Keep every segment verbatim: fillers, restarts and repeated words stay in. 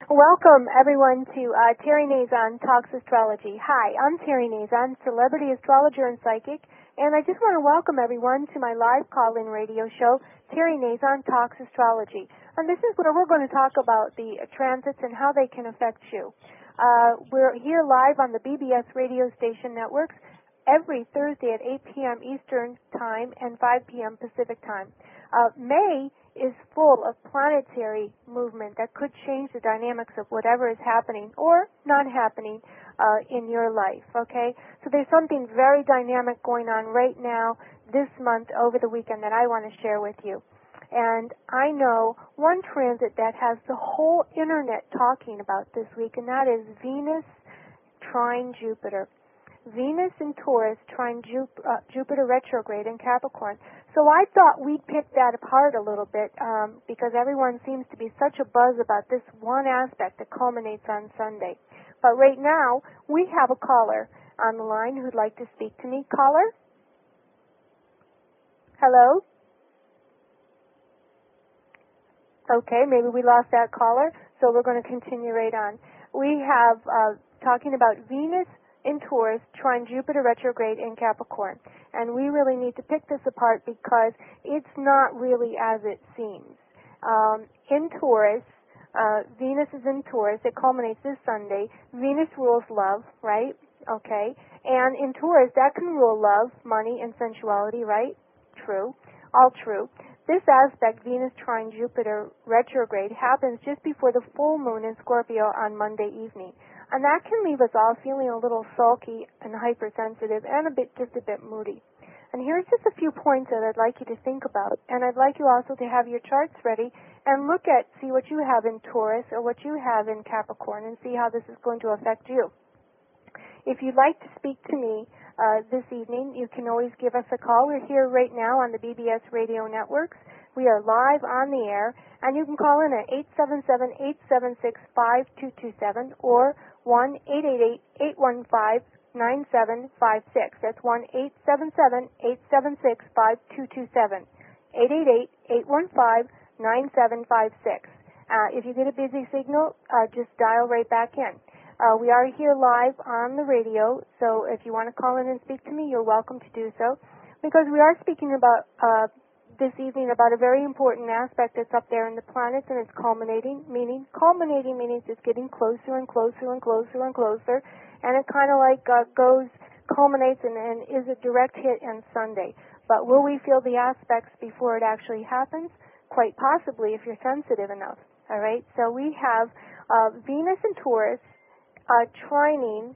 Welcome, everyone, to uh, Terry Nazon Talks Astrology. Hi, I'm Terry Nazon, celebrity astrologer and psychic, and I just want to welcome everyone to my live call-in radio show, Terry Nazon Talks Astrology. And this is where we're going to talk about the transits and how they can affect you. Uh, we're here live on the B B S radio station networks every Thursday at eight p.m. Eastern Time and five p.m. Pacific Time. Uh, May is full of planetary movement that could change the dynamics of whatever is happening or not happening uh, in your life, okay? So there's something very dynamic going on right now this month over the weekend that I want to share with you. And I know one transit that has the whole internet talking about this week, and that is Venus trine Jupiter. Venus in Taurus trine Jup- uh, Jupiter retrograde in Capricorn. So I thought we'd pick that apart a little bit um, because everyone seems to be such a buzz about this one aspect that culminates on Sunday. But right now, we have a caller on the line who'd like to speak to me. Caller? Hello? Okay, maybe we lost that caller, so we're going to continue right on. We have uh, talking about Venus in Taurus trine Jupiter retrograde in Capricorn. And we really need to pick this apart because it's not really as it seems. Um, in Taurus, uh, Venus is in Taurus. It culminates this Sunday. Venus rules love, right? Okay. And in Taurus, that can rule love, money, and sensuality, right? True. All true. This aspect, Venus trine Jupiter retrograde, happens just before the full moon in Scorpio on Monday evening. And that can leave us all feeling a little sulky and hypersensitive and a bit, just a bit moody. And here's just a few points that I'd like you to think about. And I'd like you also to have your charts ready and look at, see what you have in Taurus or what you have in Capricorn and see how this is going to affect you. If you'd like to speak to me uh, this evening, you can always give us a call. We're here right now on the B B S radio networks. We are live on the air, and you can call in at eight seven seven, eight seven six, five two two seven or one eight eight eight, eight one five, nine seven five six. That's one eight seven seven, eight seven six, five two two seven. eight eight eight, eight one five, nine seven five six. Uh, if you get a busy signal, uh, just dial right back in. Uh, we are here live on the radio, so if you want to call in and speak to me, you're welcome to do so, because we are speaking about uh, this evening about a very important aspect that's up there in the planets, and it's culminating, meaning culminating means it's getting closer and closer and closer and closer, and it kind of like uh, goes, culminates, and, and is a direct hit on Sunday. But will we feel the aspects before it actually happens? Quite possibly, if you're sensitive enough. All right. So we have uh, Venus in Taurus uh, trining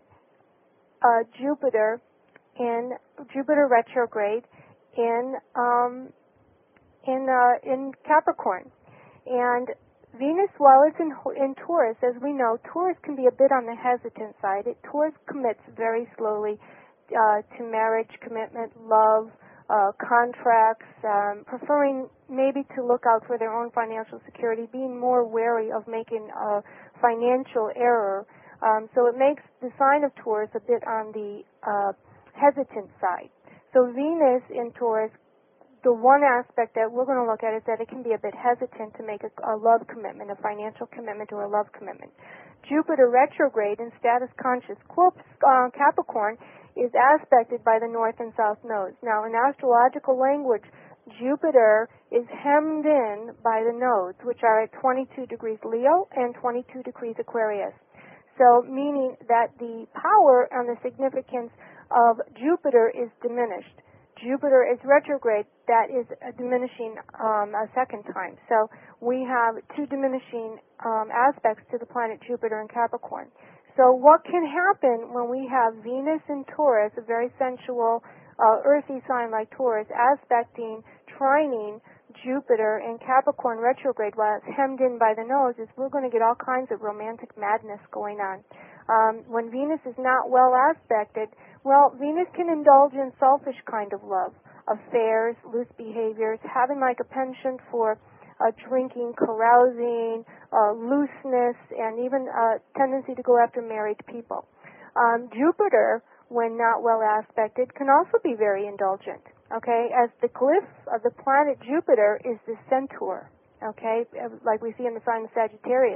uh, Jupiter in Jupiter retrograde in um, in uh, in Capricorn, and Venus, while it's in in Taurus, as we know, Taurus can be a bit on the hesitant side. It Taurus commits very slowly uh, to marriage, commitment, love, uh, contracts, um, preferring maybe to look out for their own financial security, being more wary of making a financial error. Um, so it makes the sign of Taurus a bit on the uh, hesitant side. So Venus in Taurus, the one aspect that we're going to look at is that it can be a bit hesitant to make a, a love commitment, a financial commitment or a love commitment. Jupiter retrograde in status conscious uh, Capricorn is aspected by the north and south nodes. Now, in astrological language, Jupiter is hemmed in by the nodes, which are at twenty-two degrees Leo and twenty-two degrees Aquarius. So, meaning that the power and the significance of Jupiter is diminished. Jupiter is retrograde, that is diminishing um, a second time. So we have two diminishing um, aspects to the planet Jupiter in Capricorn. So what can happen when we have Venus in Taurus, a very sensual, uh, earthy sign like Taurus, aspecting, trining Jupiter in Capricorn retrograde while it's hemmed in by the nose, is we're going to get all kinds of romantic madness going on. Um, when Venus is not well aspected, well, Venus can indulge in selfish kind of love, affairs, loose behaviors, having like a penchant for uh, drinking, carousing, uh, looseness, and even a tendency to go after married people. Um, Jupiter, when not well aspected, can also be very indulgent, okay, as the glyph of the planet Jupiter is the centaur, okay, like we see in the sign of Sagittarius.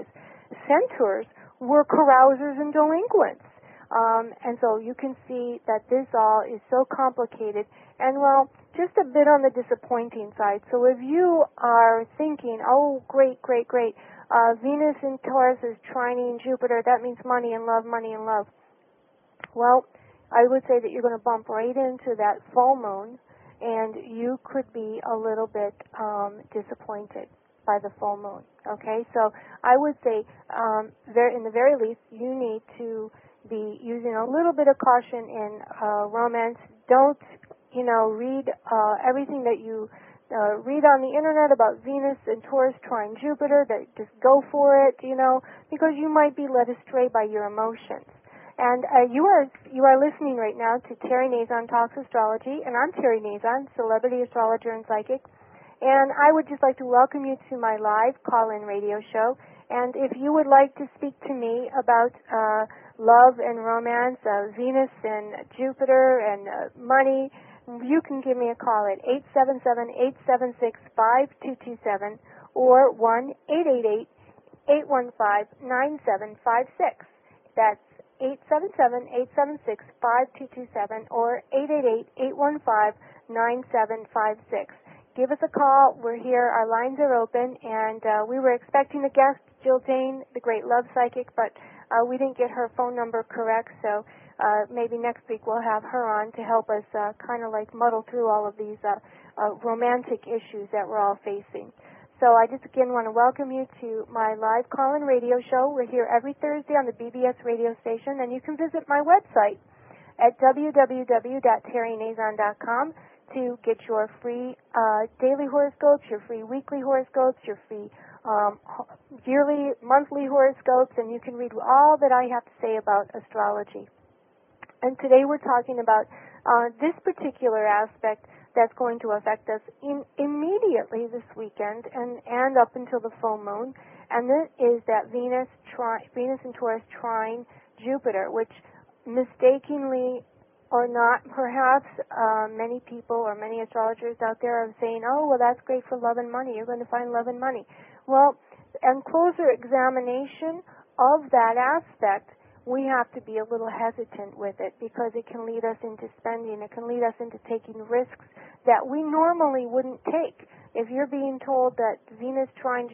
centaurs were carousers and delinquents. Um, and so you can see that this all is so complicated and, well, just a bit on the disappointing side. So if you are thinking, oh, great, great, great, uh, Venus in Taurus is trining Jupiter, that means money and love, money and love. Well, I would say that you're going to bump right into that full moon, and you could be a little bit um, disappointed by the full moon. Okay, so I would say, um, there, in the very least, you need to be using a little bit of caution in uh, romance. Don't, you know, read uh, everything that you uh, read on the internet about Venus and Taurus trine Jupiter. That just go for it, you know, because you might be led astray by your emotions. And uh, you are you are listening right now to Terry Nazon Talks Astrology, and I'm Terry Nazon, celebrity astrologer and psychic. And I would just like to welcome you to my live call-in radio show. And if you would like to speak to me about uh, love and romance, uh, Venus and Jupiter and uh, money, you can give me a call at eight seven seven, eight seven six, five two two seven or one eight eight eight, eight one five, nine seven five six. That's eight seven seven, eight seven six, five two two seven or eight eight eight, eight one five, nine seven five six. Give us a call. We're here. Our lines are open, and uh, we were expecting a guest, Jill Dane, the great love psychic, but uh, we didn't get her phone number correct, so uh, maybe next week we'll have her on to help us uh, kind of like muddle through all of these uh, uh, romantic issues that we're all facing. So I just again want to welcome you to my live call-in radio show. We're here every Thursday on the B B S radio station, and you can visit my website at w w w dot terry nazon dot com to get your free uh, daily horoscopes, your free weekly horoscopes, your free um, yearly, monthly horoscopes, and you can read all that I have to say about astrology. And today we're talking about uh, this particular aspect that's going to affect us in, immediately this weekend and, and up until the full moon, and that is that Venus, tri- Venus in Taurus trine Jupiter, which mistakenly or not, perhaps uh, many people or many astrologers out there are saying, oh, well, that's great for love and money. You're going to find love and money. Well, on closer examination of that aspect, we have to be a little hesitant with it because it can lead us into spending. It can lead us into taking risks that we normally wouldn't take. If you're being told that Venus trine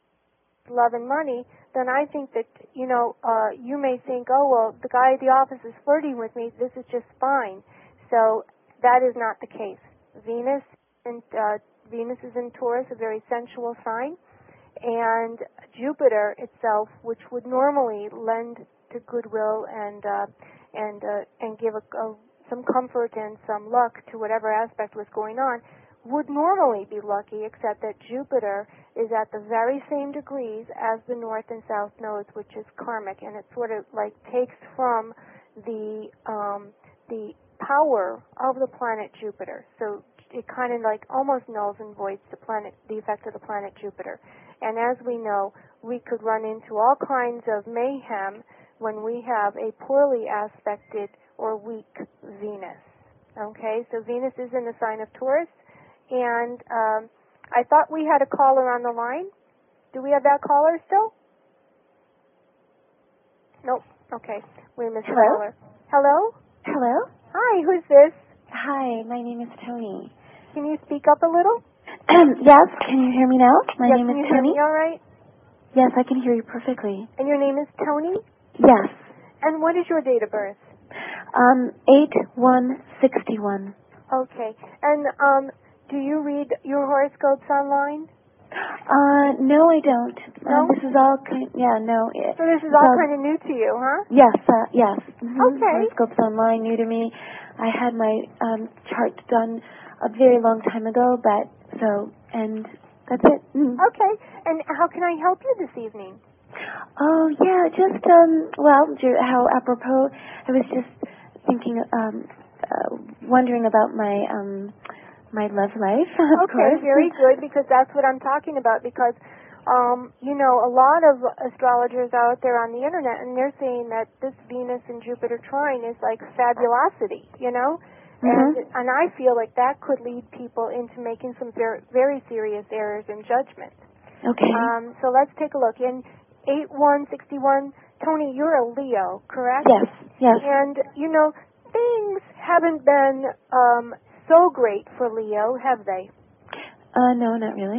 love and money, then I think that, you know, uh, you may think, oh, well, the guy at the office is flirting with me. This is just fine. So that is not the case. Venus and uh, Venus is in Taurus, a very sensual sign, and Jupiter itself, which would normally lend to goodwill and uh, and uh, and give a, a, some comfort and some luck to whatever aspect was going on, would normally be lucky, except that Jupiter is at the very same degrees as the north and south nodes, which is karmic, and it sort of like takes from the um, the power of the planet Jupiter. So it kind of like almost nulls and voids the planet, the effect of the planet Jupiter. And as we know, we could run into all kinds of mayhem when we have a poorly aspected or weak Venus. Okay, so Venus is in the sign of Taurus. And um, I thought we had a caller on the line. Do we have that caller still? Nope. Okay. We missed the caller. Hello? Hello? Hi, who's this? Hi, my name is Tony. Can you speak up a little? Yes, can you hear me now? My yes, name can is you Tony. Hear me all right? Yes, I can hear you perfectly. And your name is Tony? Yes. And what is your date of birth? Um, eight one sixty-one. Okay. And um, do you read your horoscopes online? Uh, no, I don't. No? Um, this is all kind. Yeah, no. It, so this is all, all kind of new to you, huh? Yes, uh, yes. Mm-hmm. Okay. Horoscopes online, new to me. I had my um, chart done a very long time ago, but so and that's it. Mm. Okay. And how can I help you this evening? Oh yeah, just um. Well, how apropos. I was just thinking, um, uh, wondering about my um. my love life, of okay, course. very good, because that's what I'm talking about, because, um, you know, a lot of astrologers out there on the internet, and they're saying that this Venus and Jupiter trine is like fabulosity, you know? Mm-hmm. And and I feel like that could lead people into making some very, very serious errors in judgment. Okay. Um, so let's take a look. In eight one six one. Tony, you're a Leo, correct? Yes, yes. And, you know, things haven't been um, so great for Leo, have they? Uh, no, not really.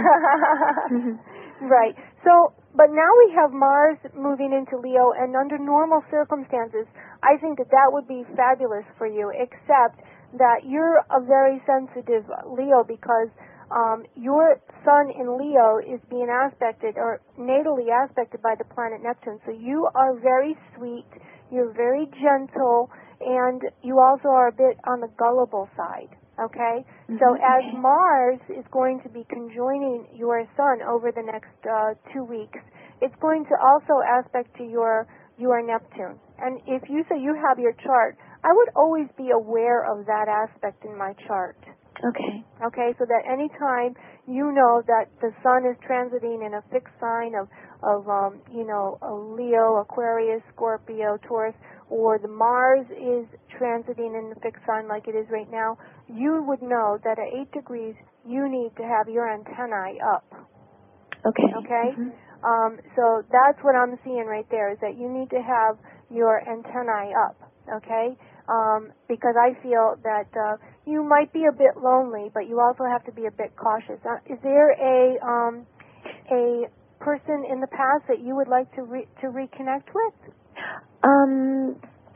Right. So, but now we have Mars moving into Leo, and under normal circumstances, I think that that would be fabulous for you, except that you're a very sensitive Leo because Um, your sun in Leo is being aspected or natally aspected by the planet Neptune. So you are very sweet, you're very gentle, and you also are a bit on the gullible side, okay? Mm-hmm. So as Mars is going to be conjoining your sun over the next uh, two weeks, it's going to also aspect to your, your Neptune. And if you say you have your chart, I would always be aware of that aspect in my chart. Okay. Okay, so that anytime you know that the sun is transiting in a fixed sign of, of um, you know, a Leo, Aquarius, Scorpio, Taurus, or the Mars is transiting in a fixed sign like it is right now, you would know that at eight degrees you need to have your antennae up. Okay. Okay? Mm-hmm. Um, so that's what I'm seeing right there, is that you need to have your antennae up. Okay? Um, because I feel that uh, you might be a bit lonely, but you also have to be a bit cautious. Uh, is there a um, a person in the past that you would like to re- to reconnect with? Um,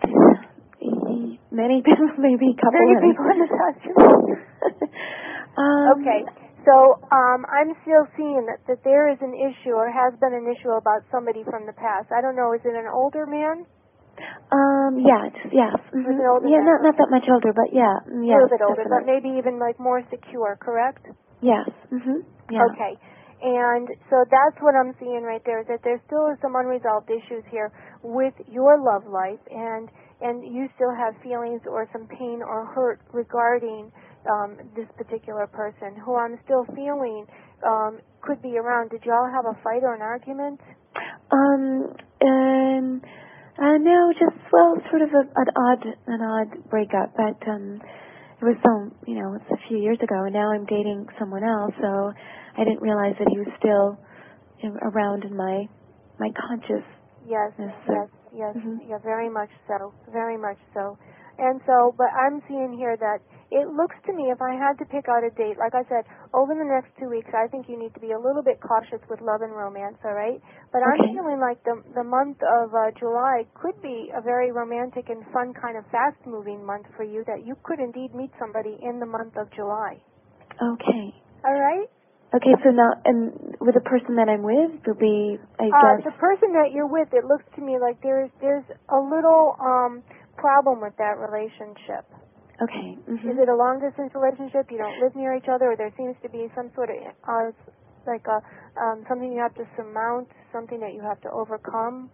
many people, maybe a couple. Many people in the past. um, okay, so um, I'm still seeing that, that there is an issue or has been an issue about somebody from the past. I don't know. Is it an older man? Um, yeah, it's, yes. Mm-hmm. Yeah, man. not not that much older, but yeah. A yes, little bit older, definitely. but maybe even like more secure, correct? Yes. Mm-hmm. Yeah. Okay. And so that's what I'm seeing right there, is that there still is some unresolved issues here with your love life, and and you still have feelings or some pain or hurt regarding um, this particular person, who I'm still feeling um, could be around. Did y'all have a fight or an argument? Um, um, uh, no, just, well, sort of a, an odd, an odd breakup, but, um, it was so, you know, it's a few years ago, and now I'm dating someone else, so I didn't realize that he was still you know, around in my, my consciousness. Yes, so. yes, yes, mm-hmm. yeah, very much so, very much so. And so, but I'm seeing here that it looks to me, if I had to pick out a date, like I said, over the next two weeks, I think you need to be a little bit cautious with love and romance, all right? But okay. I'm feeling like the the month of uh, July could be a very romantic and fun kind of fast-moving month for you, that you could indeed meet somebody in the month of July. Okay. All right? Okay, so now, and with the person that I'm with, will be, I uh, guess... The person that you're with, it looks to me like there's there's a little um, problem with that relationship. Okay. Mm-hmm. Is it a long-distance relationship? You don't live near each other, or there seems to be some sort of, uh, like a, um, something you have to surmount, something that you have to overcome?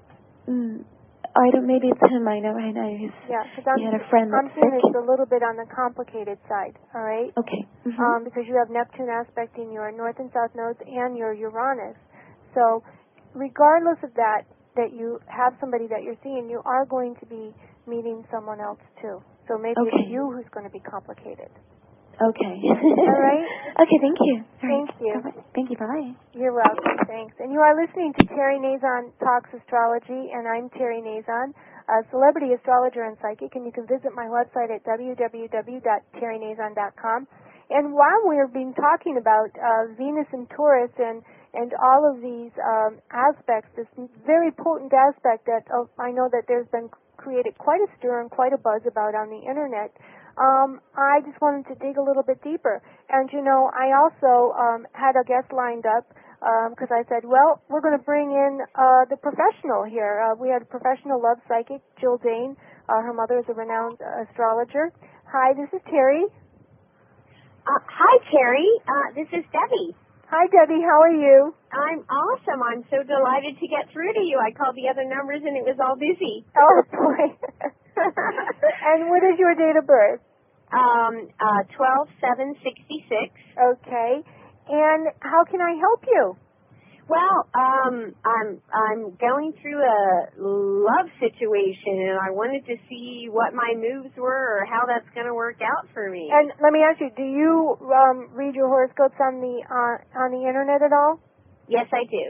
Mm. I don't, maybe it's him, I know, I know. He's, yeah, because I'm, he had a friend that's I'm seeing sick. it's a little bit on the complicated side, all right? Okay. Mm-hmm. Um, because you have Neptune aspecting your north and south nodes and your Uranus. So regardless of that, that you have somebody that you're seeing, you are going to be meeting someone else too. So maybe okay. it's you who's going to be complicated. Okay. All right? Okay, thank you. All thank right. you. Bye-bye. Thank you, bye-bye. You're welcome, thanks. And you are listening to Terry Nazon Talks Astrology, and I'm Terry Nazon, a celebrity astrologer and psychic, and you can visit my website at w w w dot terry nazon dot com. And while we've been talking about uh, Venus and Taurus and, and all of these um, aspects, this very potent aspect that uh, I know that there's been created quite a stir and quite a buzz about on the Internet, um, I just wanted to dig a little bit deeper. And, you know, I also um, had a guest lined up because um, I said, well, we're going to bring in uh, the professional here. Uh, we had a professional love psychic, Jill Dane. Uh, her mother is a renowned uh, astrologer. Hi, this is Terry. Uh, hi, Terry. Uh, this is Debbie. Hi, Debbie. How are you? I'm awesome. I'm so delighted to get through to you. I called the other numbers and it was all busy. Oh, boy. And what is your date of birth? Um, uh, twelve seven sixty-six. Okay. And how can I help you? Well, um, I'm I'm going through a love situation, and I wanted to see what my moves were or how that's going to work out for me. And let me ask you: do you um, read your horoscopes on the uh, on the internet at all? Yes, I do.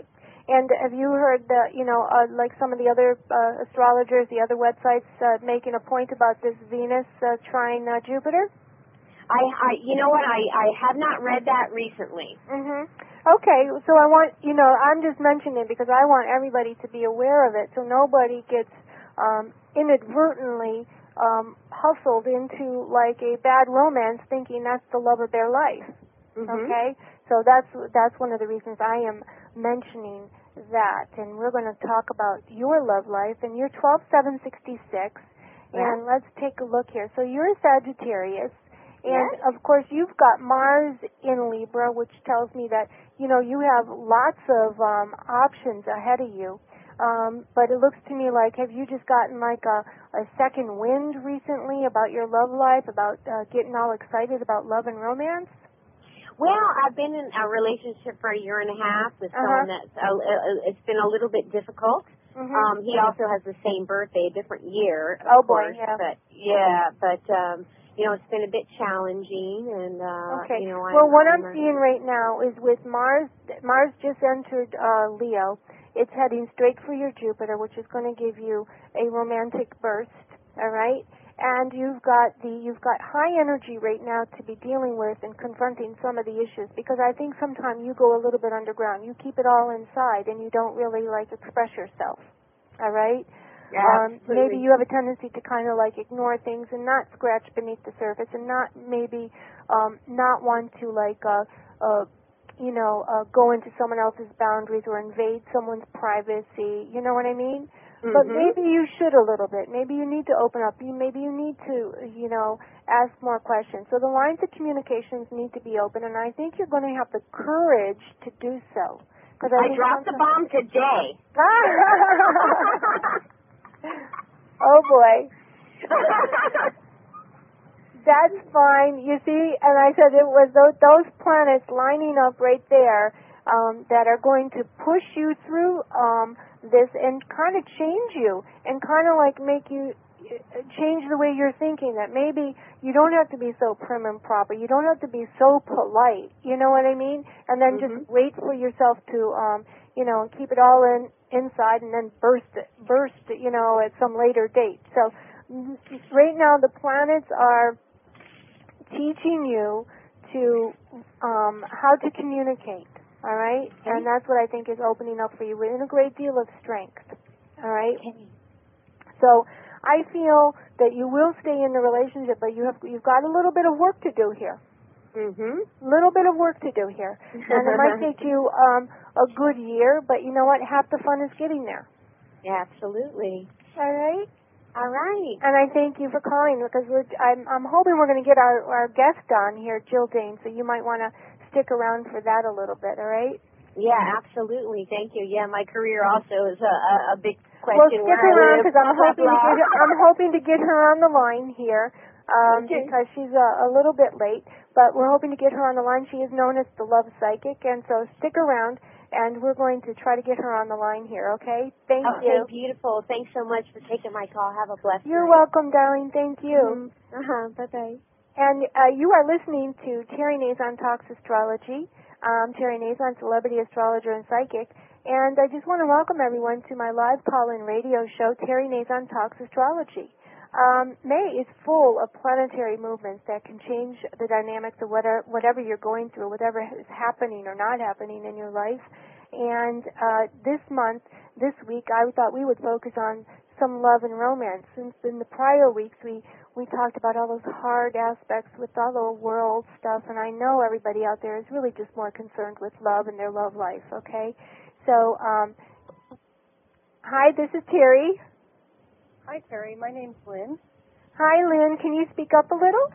And have you heard the, you know, uh, like some of the other uh, astrologers, the other websites uh, making a point about this Venus uh, trine uh, Jupiter? I, I, you know what? I, I have not read that recently. Mhm. Okay, so I want, you know, I'm just mentioning it because I want everybody to be aware of it, so nobody gets um, inadvertently um, hustled into like a bad romance, thinking that's the love of their life. Mm-hmm. Okay, so that's that's one of the reasons I am mentioning that, and we're going to talk about your love life, and you're twelve seven sixty-six, Yeah. and let's take a look here. So you're a Sagittarius. And, Yes. of course, you've got Mars in Libra, which tells me that, you know, you have lots of um, options ahead of you. Um, but it looks to me like, have you just gotten like a, a second wind recently about your love life, about uh, getting all excited about love and romance? Well, I've been in a relationship for a year and a half with Uh-huh. someone that's, uh, uh, it's been a little bit difficult. Mm-hmm. Um, he also has the same birthday, a different year, of Oh, course. boy, yeah. But, yeah, but, um, you know, it's been a bit challenging, and, uh, Okay. you know, I'm, well, what I'm, I'm seeing right now is with Mars, Mars just entered uh, Leo. It's heading straight for your Jupiter, which is going to give you a romantic burst, all right? And you've got the you've got high energy right now to be dealing with and confronting some of the issues, because I think sometimes you go a little bit underground. You keep it all inside and you don't really like express yourself. All right? Yeah, um, absolutely. maybe you have a tendency to kind of like ignore things and not scratch beneath the surface, and not maybe um, not want to like uh, uh, you know uh, go into someone else's boundaries or invade someone's privacy. You know what I mean? Mm-hmm. But maybe you should a little bit. Maybe you need to open up. You maybe you need to, you know, ask more questions. So the lines of communications need to be open, and I think you're going to have the courage to do so. Because I, I dropped the bomb today. Oh boy. That's fine. You see, and I said it was those, those planets lining up right there um, that are going to push you through um, this and kind of change you and kind of like make you uh, change the way you're thinking, that maybe you don't have to be so prim and proper. You don't have to be so polite. You know what I mean? And then Mm-hmm. just wait for yourself to, um, you know, keep it all in inside and then burst it, burst it, you know, at some later date. So right now the planets are teaching you to um, how to communicate, all right? Okay. And that's what I think is opening up for you in a great deal of strength, all right? Okay. So I feel that you will stay in the relationship, but you have you've got a little bit of work to do here. Mm-hmm. Little bit of work to do here, and it might take you um, a good year, but you know what? Half the fun is getting there. Yeah, absolutely. All right. All right. And I thank you for calling, because we're, I'm, I'm hoping we're going to get our, our guest on here, Jill Dane, so you might want to stick around for that a little bit, all right? Yeah, absolutely. Thank you. Yeah, my career also is a, a, a big question. Well, stick where around, I live. because I'm Blah, hoping to blah. get her, I'm hoping to get her on the line here, um, Okay. because she's a, a little bit late, but we're hoping to get her on the line. She is known as the Love Psychic, and so stick around, and we're going to try to get her on the line here, okay? Thank okay, you. beautiful. Thanks so much for taking my call. Have a blessed You're night. welcome, darling. Thank you. Mm-hmm. Uh-huh. Bye-bye. And uh, you are listening to Terry Nazon Talks Astrology. Um, Terry Nazon, celebrity astrologer and psychic. And I just want to welcome everyone to my live call-in radio show, Terry Nazon Talks Astrology. Um, May is full of planetary movements that can change the dynamics of whatever, whatever you're going through, whatever is happening or not happening in your life. And uh, this month, this week, I thought we would focus on some love and romance. Since in the prior weeks we, we talked about all those hard aspects with all the world stuff, and I know everybody out there is really just more concerned with love and their love life, okay? So, um, hi, this is Terry. Hi, Terry. My name's Lynn. Hi, Lynn. Can you speak up a little?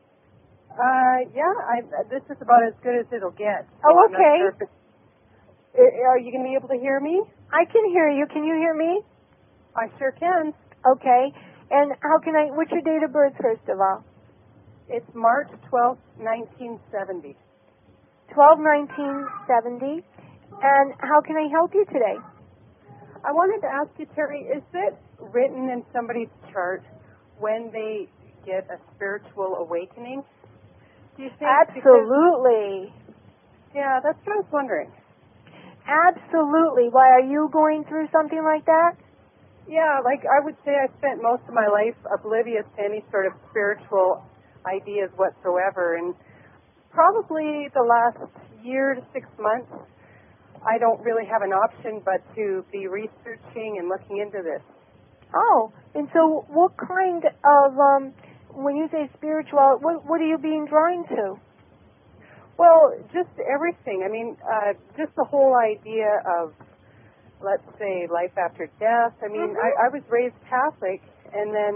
Uh, yeah, I, this is about as good as it'll get. Oh, I'm not okay. sure if it's- Uh, Are you going to be able to hear me? I can hear you. Can you hear me? I sure can. Okay. And how can I, what's your date of birth, first of all? It's March twelfth, nineteen seventy. twelve nineteen seventy. And how can I help you today? I wanted to ask you, Terry, is it written in somebody's chart when they get a spiritual awakening? Do you think? Absolutely. Because, yeah, that's what I was wondering. Absolutely. Why, are you going through something like that? Yeah, like I would say I spent most of my life oblivious to any sort of spiritual ideas whatsoever. And probably the last year to six months, I don't really have an option but to be researching and looking into this. Oh, and so what kind of, um, when you say spiritual, what, what are you being drawn to? Well, just everything. I mean, uh, just the whole idea of, let's say, life after death. I mean, Mm-hmm. I, I was raised Catholic, and then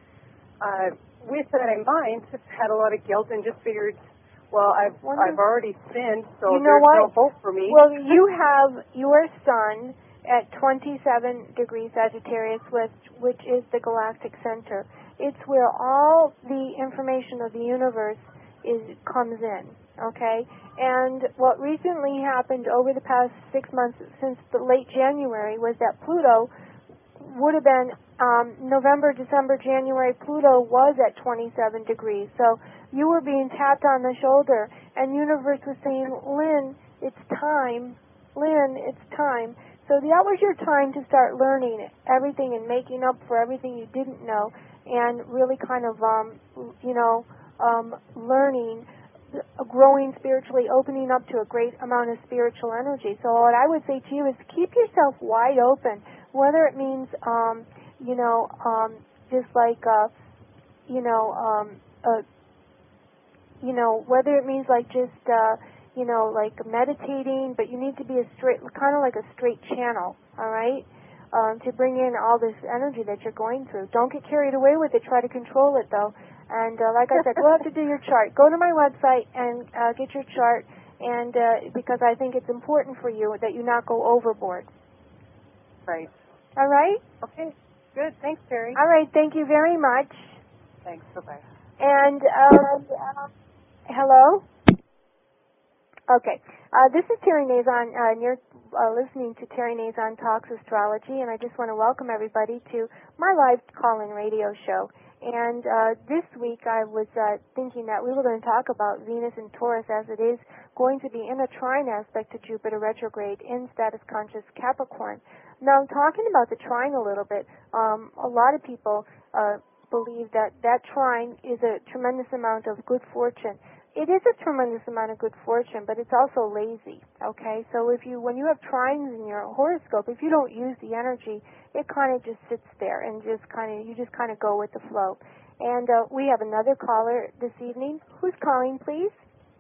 uh, with that in mind, just had a lot of guilt and just figured, well, I've Wonderful. I've already sinned, so you know there's what? no hope for me. Well, you have your sun at twenty-seven degrees Sagittarius, which, which is the galactic center. It's where all the information of the universe is comes in, okay? And what recently happened over the past six months, since the late January, was that Pluto would have been um, November, December, January. Pluto was at twenty-seven degrees. So you were being tapped on the shoulder, and universe was saying, Lynn, it's time. Lynn, it's time. So that was your time to start learning everything and making up for everything you didn't know, and really kind of, um, you know, um, learning, growing spiritually, opening up to a great amount of spiritual energy. So what I would say to you is keep yourself wide open, whether it means, um, you know, um, just like, uh, you know, um, uh, you know, whether it means like just, uh, you know, like meditating, but you need to be a straight, kind of like a straight channel, all right, um, to bring in all this energy that you're going through. Don't get carried away with it. Try to control it, though. And uh, like I said, we'll have to do your chart. Go to my website and uh, get your chart, and uh, because I think it's important for you that you not go overboard. Right. All right? Okay. Good. Thanks, Terry. All right. Thank you very much. Thanks. Bye-bye. And, um, hello? Okay. Uh, this is Terry Nazon, uh, and you're uh, listening to Terry Nazon Talks Astrology, and I just want to welcome everybody to my live call-in radio show. And uh, this week I was uh, thinking that we were going to talk about Venus in Taurus, as it is going to be in a trine aspect to Jupiter retrograde in status conscious Capricorn. Now, talking about the trine a little bit, um, a lot of people uh, believe that that trine is a tremendous amount of good fortune. It is a tremendous amount of good fortune, but it's also lazy, okay? So if you, when you have trines in your horoscope, if you don't use the energy, it kind of just sits there and just kind of, you just kind of go with the flow. And uh, we have another caller this evening. Who's calling, please?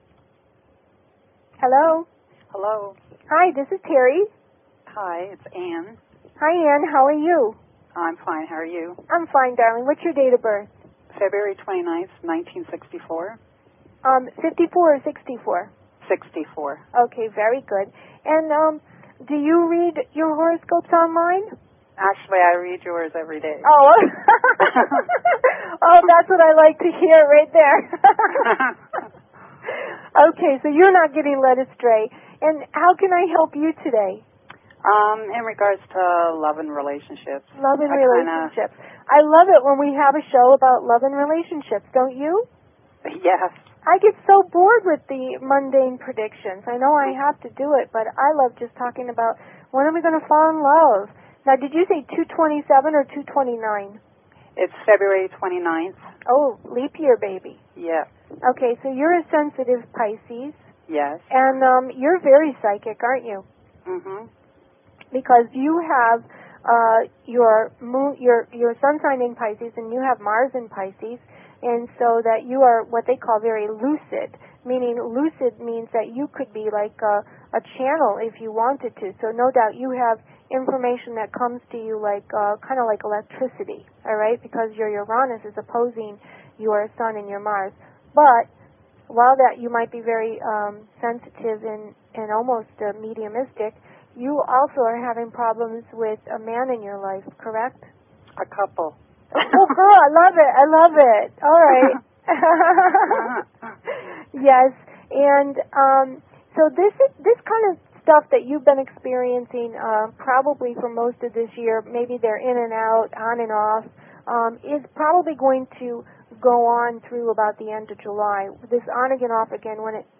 Hello? Hello. Hi, this is Terry. Hi, it's Anne. Hi, Ann. How are you? I'm fine. How are you? I'm fine, darling. What's your date of birth? February twenty-ninth, nineteen sixty-four. Um, fifty-four or sixty-four? sixty-four. Okay, very good. And um, do you read your horoscopes online? Actually, I read yours every day. Oh, oh, that's what I like to hear right there. Okay, so you're not getting led astray. And how can I help you today? Um, in regards to love and relationships. Love and I relationships. Kinda... I love it when we have a show about love and relationships, don't you? Yes. I get so bored with the mundane predictions. I know I have to do it, but I love just talking about when are we going to fall in love. Now, did you say two twenty-seven or two twenty-nine? It's February twenty-ninth. Oh, leap year, baby. Yes. Okay, so you're a sensitive Pisces. Yes. And um, you're very psychic, aren't you? Mm-hmm. Because you have uh, your moon, your your sun sign in Pisces, and you have Mars in Pisces, and so that you are what they call very lucid. Meaning, lucid means that you could be like a, a channel if you wanted to. So, no doubt, you have information that comes to you like uh, kind of like electricity. All right, because your Uranus is opposing your Sun and your Mars. But while that you might be very um, sensitive and and almost uh, mediumistic, you also are having problems with a man in your life, correct? A couple. Oh, girl, I love it. I love it. All right. Yes, and um, so this is this kind of stuff that you've been experiencing uh, probably for most of this year, maybe they're in and out, on and off, um, is probably going to go on through about the end of July. This on again, off again, when it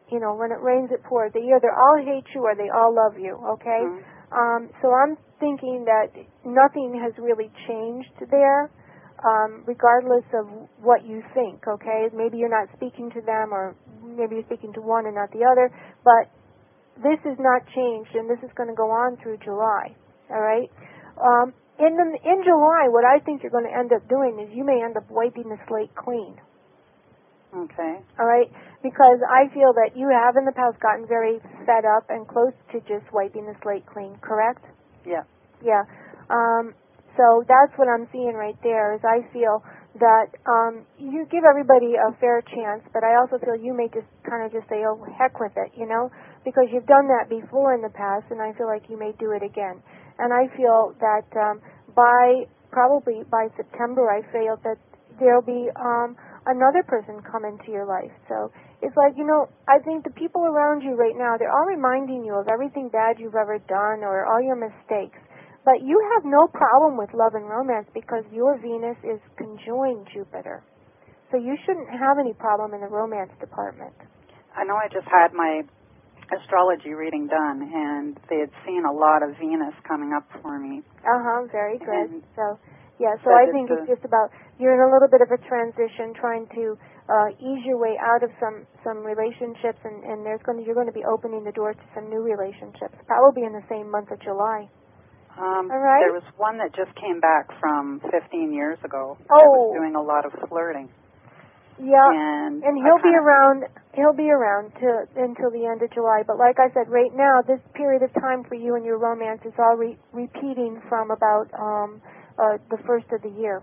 you know, when it rains, it pours. They either all hate you or they all love you, okay? Mm-hmm. Um, so I'm thinking that nothing has really changed there, um, regardless of what you think, okay? Maybe you're not speaking to them, or maybe you're speaking to one and not the other, but this is not changed, and this is going to go on through July, all right? Um, in, the, in July, what I think you're going to end up doing is you may end up wiping the slate clean. Okay. All right? Because I feel that you have in the past gotten very fed up and close to just wiping the slate clean, correct? Yeah. Yeah. Um, so that's what I'm seeing right there is I feel that um, you give everybody a fair chance, but I also feel you may just kind of just say, oh, heck with it, you know, because you've done that before in the past, and I feel like you may do it again. And I feel that um, by probably by September, I feel that there'll be um, another person come into your life. So it's like, you know, I think the people around you right now, they're all reminding you of everything bad you've ever done or all your mistakes. But you have no problem with love and romance because your Venus is conjoined Jupiter. So you shouldn't have any problem in the romance department. I know I just had my astrology reading done, and they had seen a lot of Venus coming up for me. Uh-huh, very good. And so, yeah, so so I just think to, it's just about, you're in a little bit of a transition trying to uh, ease your way out of some, some relationships, and, and there's going to, you're going to be opening the door to some new relationships, probably in the same month of July. Um, All right. There was one that just came back from fifteen years ago. Oh. I was doing a lot of flirting. Yeah, and, and he'll be kinda, around. He'll be around to, until the end of July. But like I said, right now, this period of time for you and your romance is all re- repeating from about um, uh, the first of the year.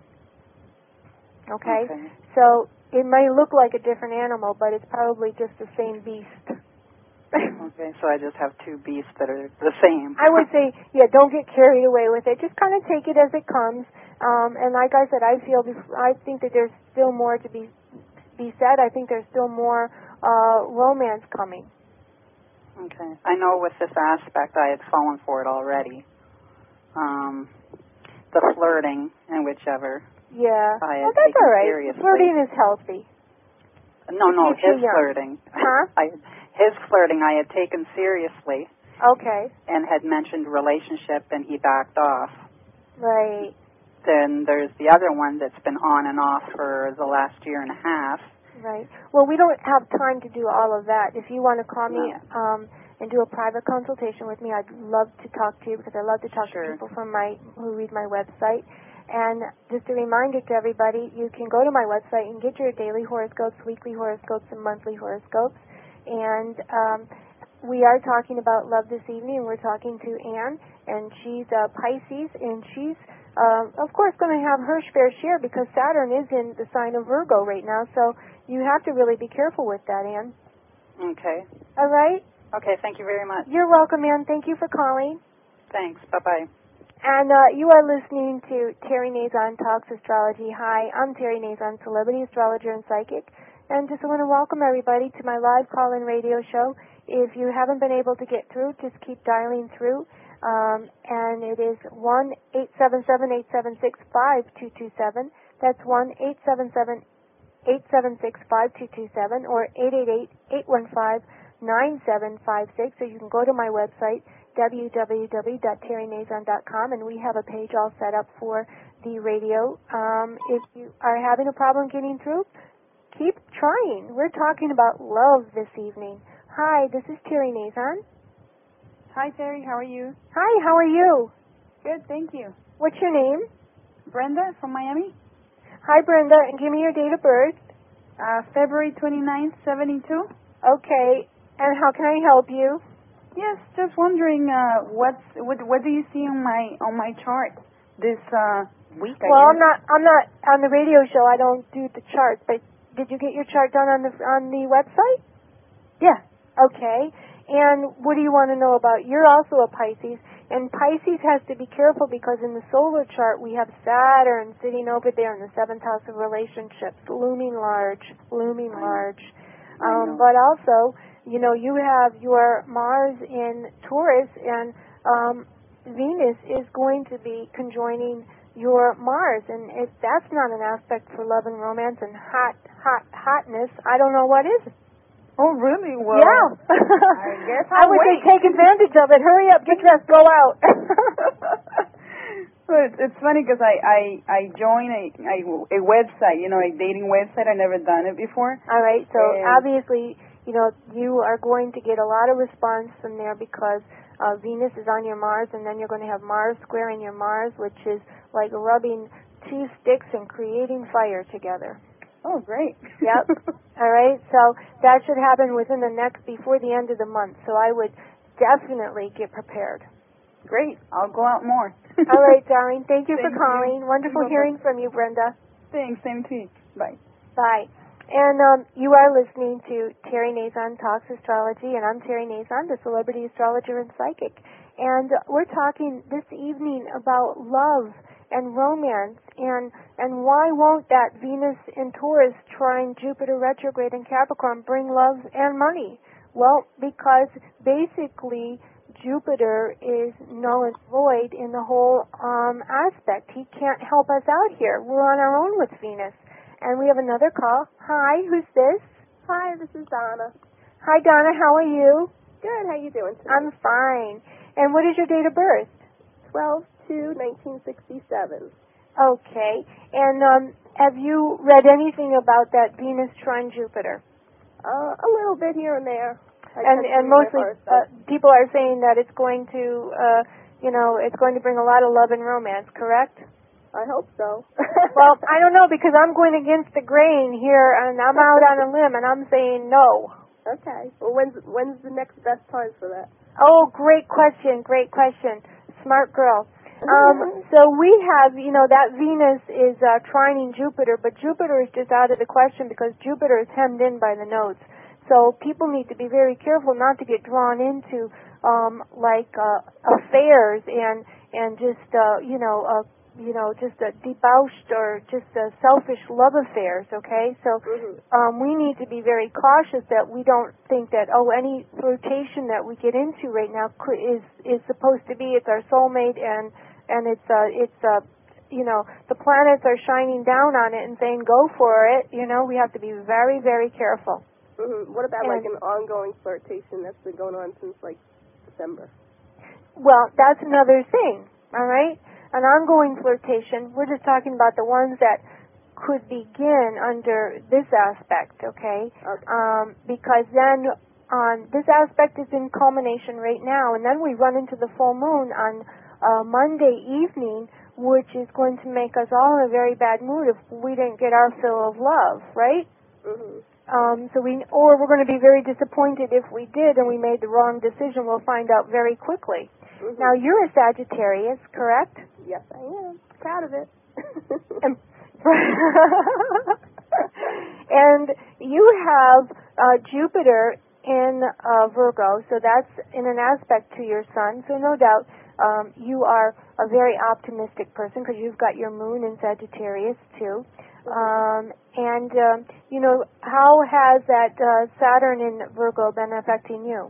Okay? Okay. So it may look like a different animal, but it's probably just the same beast. Okay, so I just have two beasts that are the same. I would say, yeah, don't get carried away with it. Just kind of take it as it comes. Um, and like I said, I feel, I think that there's still more to be be said. I think there's still more uh, romance coming. Okay. I know with this aspect I had fallen for it already. Um, the flirting and whichever. Yeah. I had well, that's taken all right. seriously. Flirting is healthy. No, no, If you're his young. flirting. Huh? I, his flirting I had taken seriously. Okay. And had mentioned relationship, and he backed off. Right. Then there's the other one that's been on and off for the last year and a half. Right. Well, we don't have time to do all of that. If you want to call me No. um, and do a private consultation with me, I'd love to talk to you because I love to talk Sure. to people from my who read my website. And just a reminder to everybody, you can go to my website and get your daily horoscopes, weekly horoscopes, and monthly horoscopes. And um, we are talking about love this evening, and we're talking to Anne, and she's a Pisces, and she's, uh, of course, going to have her fair share because Saturn is in the sign of Virgo right now, so you have to really be careful with that, Anne. Okay. All right? Okay, thank you very much. You're welcome, Anne. Thank you for calling. Thanks. Bye-bye. And uh, you are listening to Terry Nazon Talks Astrology. Hi, I'm Terry Nazon, celebrity astrologer and psychic. And just want to welcome everybody to my live call-in radio show. If you haven't been able to get through, just keep dialing through. Um, and it is one eight seven seven, eight seven six, five two two seven. That's one eight seven seven, eight seven six, five two two seven or eight eight eight, eight one five, nine seven five six. Or you can go to my website, w w w dot terry nazon dot com, and we have a page all set up for the radio. Um, if you are having a problem getting through, keep trying. We're talking about love this evening. Hi, this is Terry Nazon. Hi, Terry. How are you? Hi, how are you? Good, thank you. What's your name? Brenda from Miami. Hi, Brenda, and give me your date of birth. Uh, February twenty-ninth, seventy-two. Okay, and how can I help you? Yes, just wondering uh, what's what what do you see on my on my chart this uh, week? I Well, guess. I'm not I'm not on the radio show. I don't do the charts, but did you get your chart done on the on the website? Yeah. Okay. And what do you want to know about? You're also a Pisces, and Pisces has to be careful because in the solar chart we have Saturn sitting over there in the seventh house of relationships, looming large, looming large. Um, but also, you know, you have your Mars in Taurus, and um, Venus is going to be conjoining your Mars, and if that's not an aspect for love and romance and hot, hot, hotness, I don't know what is. Oh, really? Well, yeah. I guess I I'll would wait. say take advantage of it. Hurry up, get dressed, go out. But it's funny because I, I, I joined a, a, a website, you know, a dating website. I've never done it before. All right, so And obviously, you know, you are going to get a lot of response from there because uh, Venus is on your Mars, and then you're going to have Mars squaring your Mars, which is like rubbing two sticks and creating fire together. Oh, great. Yep. All right, so that should happen within the next, before the end of the month. So I would definitely get prepared. Great. I'll go out more. All right, darling. Thank you Thank for calling. you. Wonderful Bye-bye. hearing from you, Brenda. Thanks. Same to you. Bye. Bye. And um, you are listening to Terry Nazon Talks Astrology, and I'm Terry Nazon, the celebrity astrologer and psychic. And we're talking this evening about love and romance, and and why won't that Venus in Taurus trine Jupiter retrograde in Capricorn bring love and money? Well, because basically Jupiter is null and void in the whole um, aspect. He can't help us out here. We're on our own with Venus. And we have another call. Hi, who's this? Hi, this is Donna. Hi, Donna. How are you? Good. How you doing today? I'm fine. And what is your date of birth? twelve two nineteen sixty-seven. Okay. And um, have you read anything about that Venus trine Jupiter? Uh, a little bit here and there. I And tend to and read my mostly horoscope. uh, people are saying that it's going to, uh, you know, it's going to bring a lot of love and romance, correct? I hope so. Well, I don't know, because I'm going against the grain here, and I'm out on a limb, and I'm saying no. Okay. Well, when's when's the next best time for that? Oh, great question, great question. Smart girl. Um, so we have, you know, that Venus is uh, trining Jupiter, but Jupiter is just out of the question because Jupiter is hemmed in by the nodes. So people need to be very careful not to get drawn into, um, like, uh, affairs and, and just, uh, you know, uh, you know, just a debauched or just a selfish love affairs, okay? So um, we need to be very cautious that we don't think that, oh, any flirtation that we get into right now could, is is supposed to be, it's our soulmate, and and it's, uh, it's uh, you know, the planets are shining down on it and saying go for it. You know, we have to be very, very careful. Mm-hmm. What about And- like an ongoing flirtation that's been going on since like December? Well, that's another thing, all right? An ongoing flirtation, we're just talking about the ones that could begin under this aspect, okay? Okay. Um, because then on this aspect is in culmination right now, and then we run into the full moon on uh, Monday evening, which is going to make us all in a very bad mood if we didn't get our fill of love, right? Mm-hmm. Um, so we, or we're going to be very disappointed if we did and we made the wrong decision. We'll find out very quickly. Mm-hmm. Now, you're a Sagittarius, correct? Yes, I am. Proud of it. And, and you have uh, Jupiter in uh, Virgo, so that's in an aspect to your sun. So no doubt um, you are a very optimistic person because you've got your moon in Sagittarius too. Um, and um, you know, how has that uh, Saturn in Virgo been affecting you?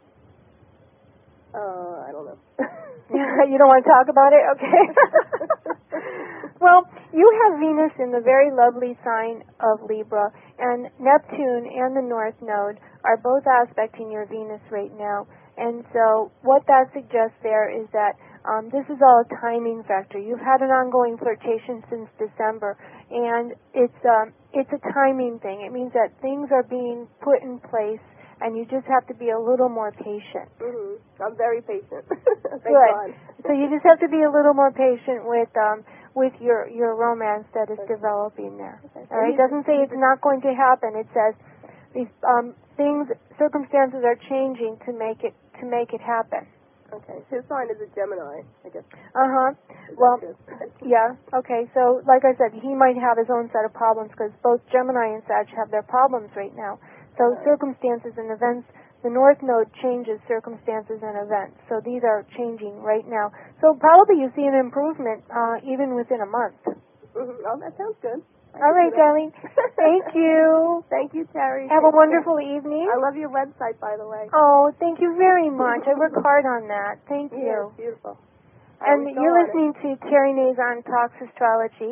Uh, I don't know. You don't want to talk about it? Okay. Well, you have Venus in the very lovely sign of Libra, and Neptune and the North Node are both aspecting your Venus right now. And so what that suggests there is that um, this is all a timing factor. You've had an ongoing flirtation since December, and it's um, it's a timing thing. It means that things are being put in place, and you just have to be a little more patient. Mm-hmm. I'm very patient. Thank Good. God. So you just have to be a little more patient with um, with your, your romance that is developing there. All right? It doesn't say it's not going to happen. It says these um, things, circumstances are changing to make it to make it happen. Okay. His sign is a Gemini, I guess. Uh huh. Well, yeah. Okay. So, like I said, he might have his own set of problems because both Gemini and Sag have their problems right now. So, circumstances and events. The North Node changes circumstances and events. So these are changing right now. So probably you see an improvement uh, even within a month. Mm-hmm. Oh, that sounds good. I All can right, do that. darling. Thank you. Thank you, Terry. Have Thank a wonderful evening. you. I love your website, by the way. Oh, thank you very much. I work hard on that. Thank Yeah, you. it's beautiful. I And always go you're on listening to Terry Nazon Talks Astrology.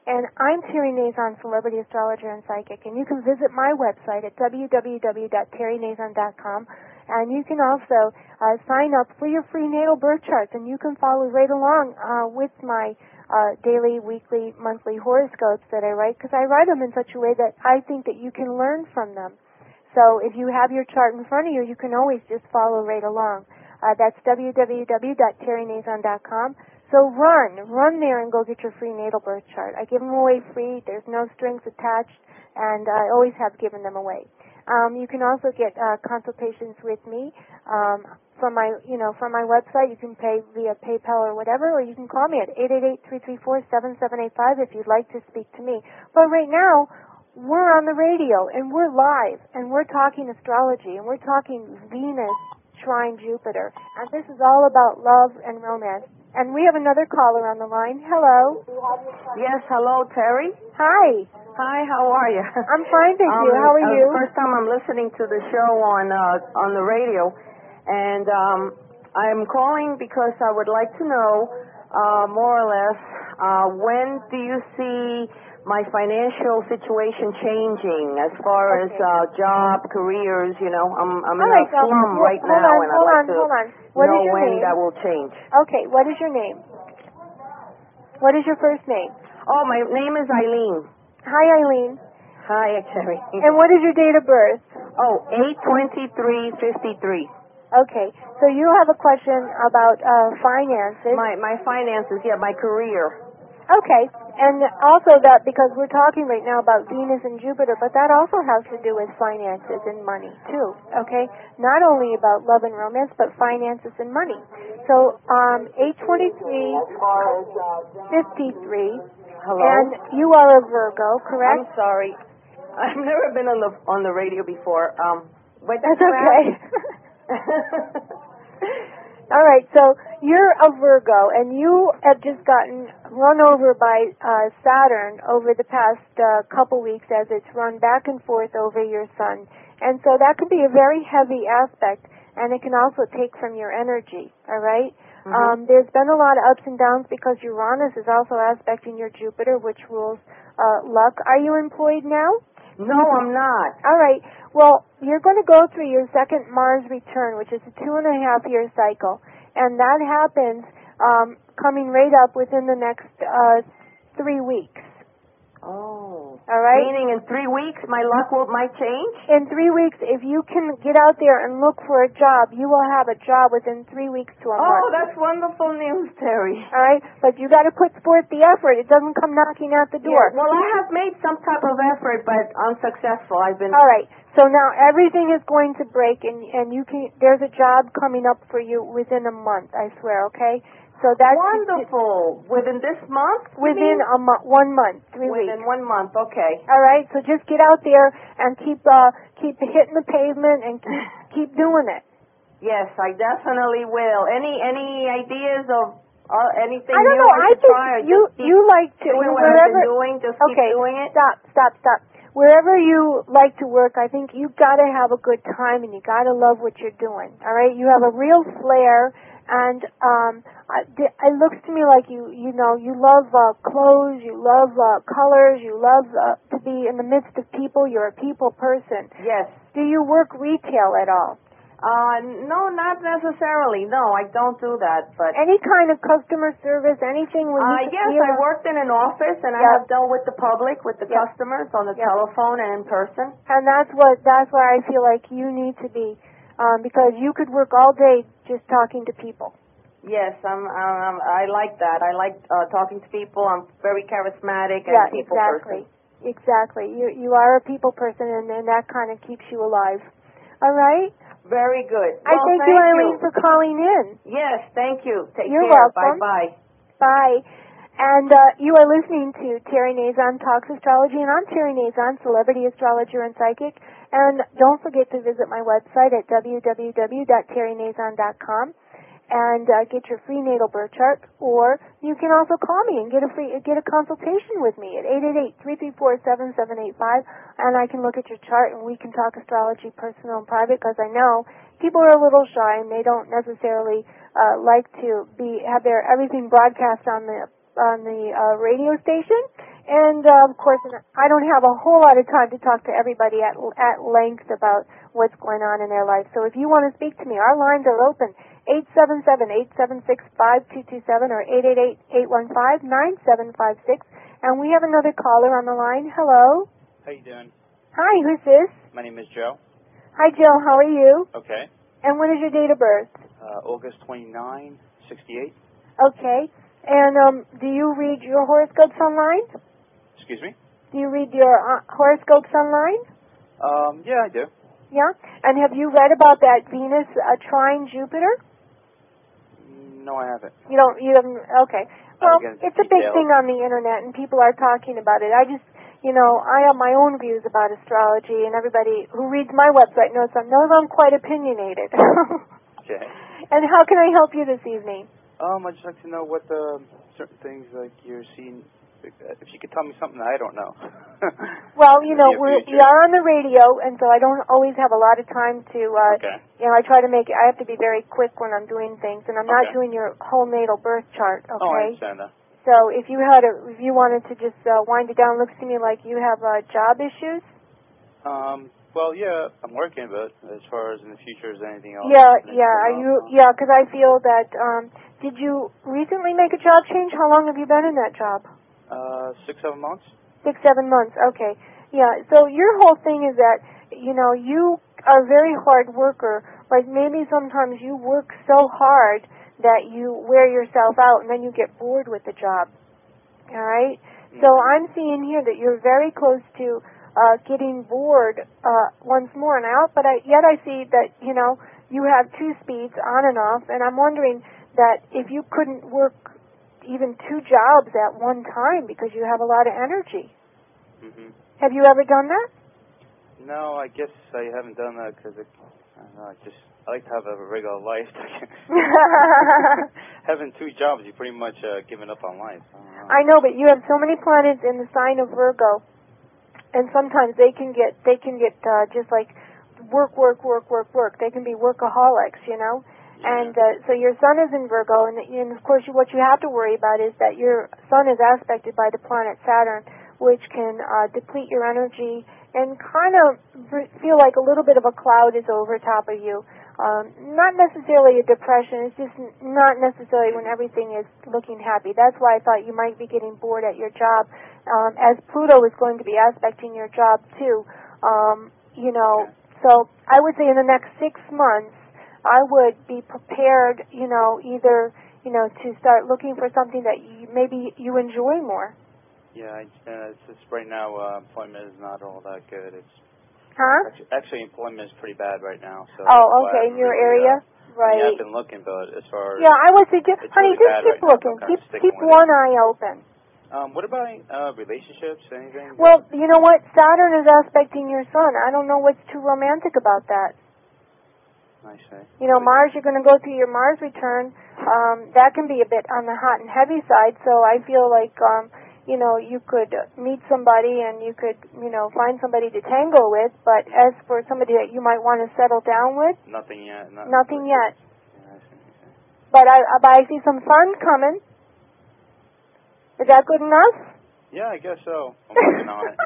And I'm Terry Nazon, celebrity astrologer and psychic. And you can visit my website at w w w dot terry nazon dot com. And you can also uh, sign up for your free natal birth charts, and you can follow right along uh, with my uh, daily, weekly, monthly horoscopes that I write, because I write them in such a way that I think that you can learn from them. So if you have your chart in front of you, you can always just follow right along. Uh, that's w w w dot terry nazon dot com. So run, run there and go get your free natal birth chart. I give them away free. There's no strings attached, and I always have given them away. Um, you can also get uh, consultations with me um, from my, you know, from my website. You can pay via PayPal or whatever, or you can call me at eight eight eight, three three four, seven seven eight five if you'd like to speak to me. But right now, we're on the radio, and we're live, and we're talking astrology, and we're talking Venus trine Jupiter. And this is all about love and romance. And we have another caller on the line. Hello. Yes, hello, Terry. Hi. Hi, how are you? I'm fine, thank um, you. How are uh, you? First time I'm listening to the show on uh, on the radio, and um, I'm calling because I would like to know, uh, more or less, uh, when do you see my financial situation changing as far Okay. as uh, job, careers? You know, I'm I'm in right, a slum well, right hold now, on, and I'd hold like on, to hold on. What know is your when name? that will change. Okay, what is your name? What is your first name? Oh, my name is Eileen. Hi, Eileen. Hi, Terry. And what is your date of birth? Oh, eight twenty-three fifty-three. Okay, so you have a question about uh, finances. My my finances, yeah, my career. Okay, and also that, because we're talking right now about Venus and Jupiter, but that also has to do with finances and money too, okay? Not only about love and romance, but finances and money. So, um, eight twenty-three fifty-three, Hello? and you are a Virgo, correct? I'm sorry. I've never been on the on the radio before. Um, what did That's you okay. ask? All right, so you're a Virgo, and you have just gotten run over by uh, Saturn over the past uh, couple weeks as it's run back and forth over your sun. And so that could be a very heavy aspect, and it can also take from your energy, all right? Mm-hmm. Um, there's been a lot of ups and downs because Uranus is also aspecting your Jupiter, which rules uh, luck. Are you employed now? No, I'm not. All right. Well, you're going to go through your second Mars return, which is a two and a half year cycle, and that happens um, coming right up within the next uh, three weeks. Oh. All right. Meaning in three weeks my luck will might change? In three weeks, if you can get out there and look for a job, you will have a job within three weeks to a month. Oh, that's wonderful news, Terry. All right, but you got to put forth the effort. It doesn't come knocking at the door. Yeah, well, I have made some type of effort, but unsuccessful. I've been. All right. So now everything is going to break, and and you can. There's a job coming up for you within a month. I swear. Okay. So that's wonderful. Within this month? Within a mo- one month, three within weeks. Within one month. Okay. All right. So just get out there and keep uh keep hitting the pavement and keep keep doing it. Yes, I definitely will. Any any ideas of uh, anything I don't new know. I I should think try? Or you just keep you like to doing what wherever. I've been doing. Just okay, keep doing it. Stop, stop, stop. Wherever you like to work, I think you've got to have a good time and you got to love what you're doing. All right, you have a real flair, and um, I, it looks to me like you you know you love uh, clothes, you love uh, colors, you love uh, to be in the midst of people. You're a people person. Yes. Do you work retail at all? Uh, no, not necessarily. No, I don't do that. But any kind of customer service, anything where you uh, could yes, feel I worked in an office, and Yep. I have dealt with the public, with the Yep. customers on the Yep. telephone and in person. And that's what that's where I feel like you need to be, um, because you could work all day just talking to people. Yes, I'm, um, I like that. I like uh, talking to people. I'm very charismatic and yeah, a people exactly. person. Exactly. You you are a people person, and, and that kind of keeps you alive. All right. Very good. I well, thank, thank you, Eileen, you. for calling in. Yes, thank you. Take You're care. welcome. Bye-bye. Bye. And uh, you are listening to Terry Nazon Talks Astrology, and I'm Terry Nazon, celebrity astrologer and psychic. And don't forget to visit my website at w w w dot terry nazon dot com and uh, get your free natal birth chart, or you can also call me and get a free get a consultation with me at eight eight eight, three three four, seven seven eight five, and I can look at your chart and we can talk astrology personal and private, because I know people are a little shy and they don't necessarily uh, like to be have their everything broadcast on the on the uh, radio station. And, uh, of course, I don't have a whole lot of time to talk to everybody at, at length about what's going on in their life. So if you want to speak to me, our lines are open, eight seven seven, eight seven six, five two two seven or eight eight eight, eight one five, nine seven five six. And we have another caller on the line. Hello. How you doing? Hi, who's this? My name is Joe. Hi, Joe. How are you? Okay. And when is your date of birth? Uh, August twenty-ninth, sixty-eight. Okay. And um, do you read your horoscopes online? Excuse me? Do you read your uh, horoscopes online? Um, yeah, I do. Yeah? And have you read about that Venus uh, trine Jupiter? No, I haven't. You don't, you haven't, okay. Well, it's a big thing on the internet and people are talking about it. I just, you know, I have my own views about astrology and everybody who reads my website knows I'm, knows I'm quite opinionated. Okay. And how can I help you this evening? Um, I'd just like to know what the certain things like you're seeing. If you could tell me something that I don't know. Well, you know, we're, we are on the radio, and so I don't always have a lot of time to, uh, okay. you know, I try to make it, I have to be very quick when I'm doing things, and I'm not okay. doing your whole natal birth chart, okay? Oh, I understand that. So if you had a, if you wanted to just uh, wind it down, looks to me like you have uh, job issues? Um, well, yeah, I'm working, but as far as in the future, is there anything else? Yeah, yeah, are you, yeah, because I feel that, um, did you recently make a job change? How long have you been in that job? Uh, six, seven months. Six, seven months, okay. Yeah, so your whole thing is that, you know, you are a very hard worker. Like maybe sometimes you work so hard that you wear yourself out and then you get bored with the job. All right? Mm-hmm. So I'm seeing here that you're very close to uh, getting bored uh, once more. And I, but I, yet I see that, you know, you have two speeds on and off, and I'm wondering that if you couldn't work even two jobs at one time because you have a lot of energy. Mm-hmm. Have you ever done that? No, I guess I haven't done that because I don't know, I just I like to have a regular life. Having two jobs, you're pretty much uh, giving up on life. I, know. I know, but you have so many planets in the sign of Virgo, and sometimes they can get they can get uh, just like work, work, work, work, work. They can be workaholics, you know. And uh, so your sun is in Virgo, and, and of course you, what you have to worry about is that your sun is aspected by the planet Saturn, which can uh, deplete your energy and kind of feel like a little bit of a cloud is over top of you. Um, not necessarily a depression, it's just not necessarily when everything is looking happy. That's why I thought you might be getting bored at your job, um, as Pluto is going to be aspecting your job too. Um, you know, so I would say in the next six months, I would be prepared, you know, either, you know, to start looking for something that you, maybe you enjoy more. Yeah, I, uh, it's just right now uh, employment is not all that good. It's Huh? Actually, actually employment is pretty bad right now. So oh, okay, in your really, area? Uh, right. I mean, I've been looking, but as far as... Yeah, I would suggest, honey, really just keep right looking. Now, keep keep one it. eye open. Um, what about uh, relationships, anything? Well, you know what? Saturn is aspecting your sun. I don't know what's too romantic about that. I see. You know, Mars, you're going to go through your Mars return. Um, that can be a bit on the hot and heavy side, so I feel like, um, you know, you could meet somebody and you could, you know, find somebody to tango with, but as for somebody that you might want to settle down with, nothing yet. Not nothing yet. Yeah, I see, I see. But I, but I see some fun coming. Is that good enough? Yeah, I guess so. I'm working on it.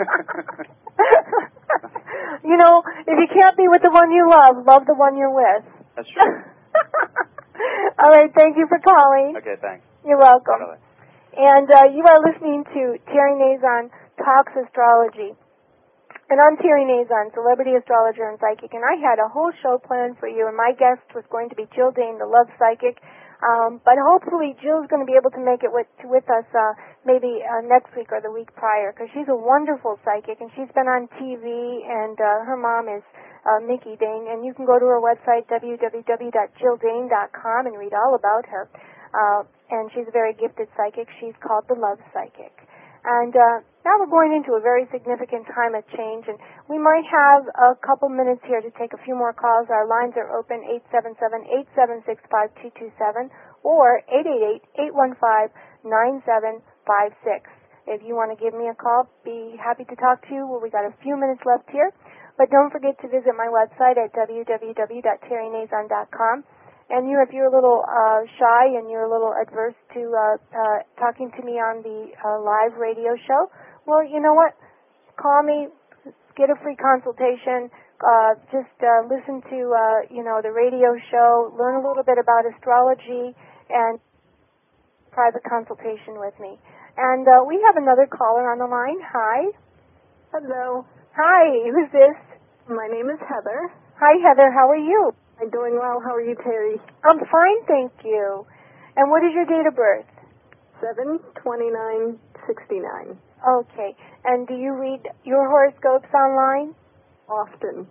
You know, if you can't be with the one you love, love the one you're with. That's true. All right, thank you for calling. Okay, thanks. You're welcome. Bye-bye. And uh, you are listening to Terry Nazon Talks Astrology. And I'm Terry Nazon, celebrity astrologer and psychic, and I had a whole show planned for you, and my guest was going to be Jill Dane, the love psychic. Um, but hopefully Jill's going to be able to make it with, with us uh, maybe uh, next week or the week prior, because she's a wonderful psychic, and she's been on T V, and uh, her mom is uh, Mickey Dane, and you can go to her website, w w w dot jill dane dot com, and read all about her. Uh, and she's a very gifted psychic. She's called the Love Psychic. And uh, now we're going into a very significant time of change, and we might have a couple minutes here to take a few more calls. Our lines are open, eight seven seven, eight seven six, five two two seven or eight eight eight, eight one five, nine seven five six. If you want to give me a call, be happy to talk to you. Well, we got a few minutes left here. But don't forget to visit my website at w w w dot terry nazon dot com. and you, if you're a little uh, shy and you're a little adverse to uh, uh, talking to me on the uh, live radio show, well, you know what? Call me, get a free consultation. Uh, just uh, listen to uh, you know the radio show, learn a little bit about astrology, and private consultation with me. And uh, we have another caller on the line. Hi. Hello. Hi. Who's this? My name is Heather. Hi, Heather. How are you? I'm doing well. How are you, Terry? I'm fine, thank you. And what is your date of birth? seven twenty-nine sixty-nine. Okay. And do you read your horoscopes online? Often.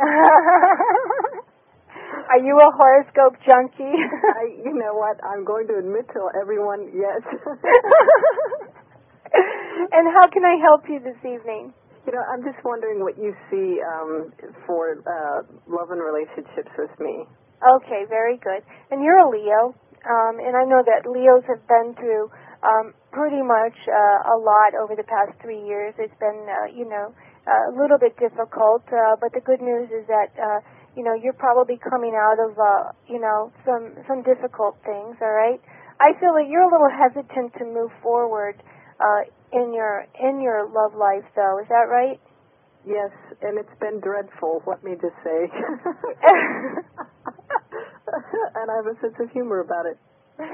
Are you a horoscope junkie? I, you know what? I'm going to admit to everyone, yes. And how can I help you this evening? You know, I'm just wondering what you see um, for uh, love and relationships with me. Okay, very good. And you're a Leo, um, and I know that Leos have been through um, pretty much uh, a lot over the past three years. It's been, uh, you know, uh, a little bit difficult, uh, but the good news is that, uh, you know, you're probably coming out of, uh, you know, some some difficult things. All right. I feel that you're a little hesitant to move forward uh, in your in your love life, though. Is that right? Yes, and it's been dreadful. Let me just say. And I have a sense of humor about it.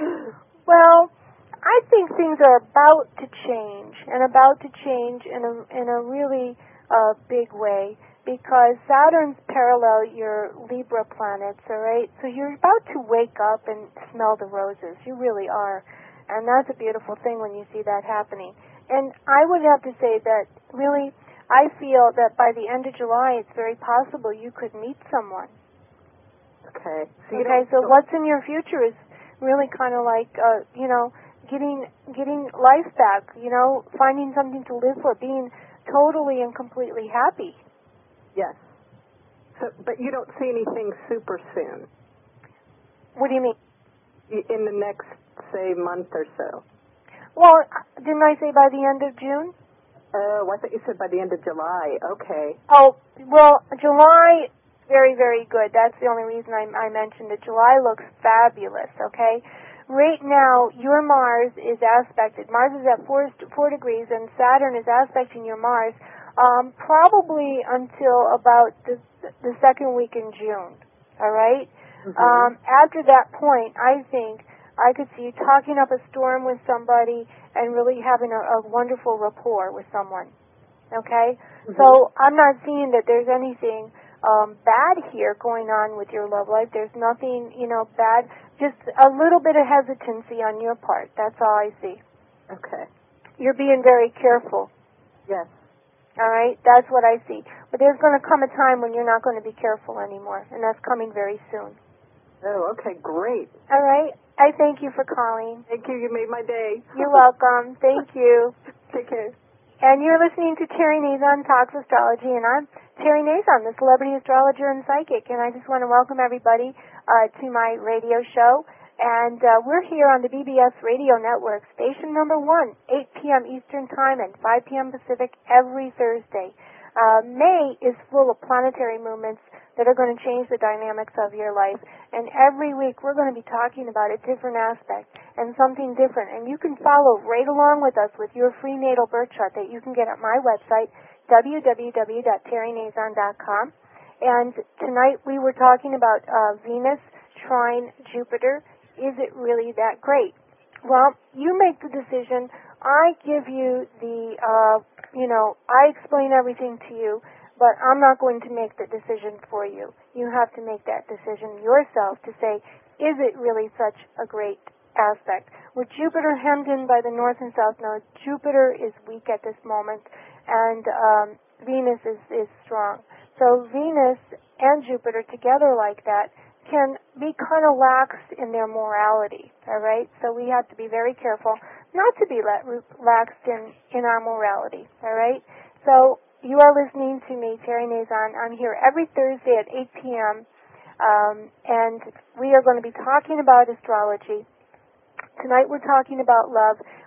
Well, I think things are about to change, and about to change in a in a really uh, big way, because Saturn's parallel your Libra planets, all right? So you're about to wake up and smell the roses. You really are. And that's a beautiful thing when you see that happening. And I would have to say that really, I feel that by the end of July, it's very possible you could meet someone. Okay. So okay, so what's in your future is really kind of like, uh, you know, getting getting life back, you know, finding something to live for, being totally and completely happy. Yes. So, but you don't see anything super soon? What do you mean? In the next, say, month or so? Well, didn't I say by the end of June? Oh, I thought you said by the end of July. Okay. Oh, well, July, very, very good. That's the only reason I, I mentioned it. July looks fabulous, okay? Right now, your Mars is aspected. Mars is at four, four degrees, and Saturn is aspecting your Mars um, probably until about the, the second week in June, all right? Mm-hmm. Um, after that point, I think I could see you talking up a storm with somebody and really having a, a wonderful rapport with someone, okay? Mm-hmm. So I'm not seeing that there's anything um, bad here going on with your love life. There's nothing, you know, bad. Just a little bit of hesitancy on your part. That's all I see. Okay. You're being very careful. Yes. All right? That's what I see. But there's going to come a time when you're not going to be careful anymore, and that's coming very soon. Oh, okay, great. All right? I thank you for calling. Thank you. You made my day. You're welcome. Thank you. Take care. And you're listening to Terry Nazon Talks Astrology, and I'm Terry Nazon, the celebrity astrologer and psychic, and I just want to welcome everybody uh, to my radio show. And uh, we're here on the B B S Radio Network, station number one, eight p.m. Eastern Time and five p.m. Pacific every Thursday. Uh, May is full of planetary movements that are going to change the dynamics of your life. And every week we're going to be talking about a different aspect and something different. And you can follow right along with us with your free natal birth chart that you can get at my website, w w w dot terry nazon dot com. And tonight we were talking about uh, Venus trine Jupiter. Is it really that great? Well, you make the decision. I give you the, uh, you know, I explain everything to you, but I'm not going to make the decision for you. You have to make that decision yourself to say, is it really such a great aspect? With Jupiter hemmed in by the north and south nodes, Jupiter is weak at this moment, and um, Venus is, is strong. So Venus and Jupiter together like that can be kind of lax in their morality, all right? So we have to be very careful not to be laxed in, in our morality, all right? So you are listening to me, Terry Nazon. I'm here every Thursday at eight p.m., um, and we are going to be talking about astrology. Tonight we're talking about love.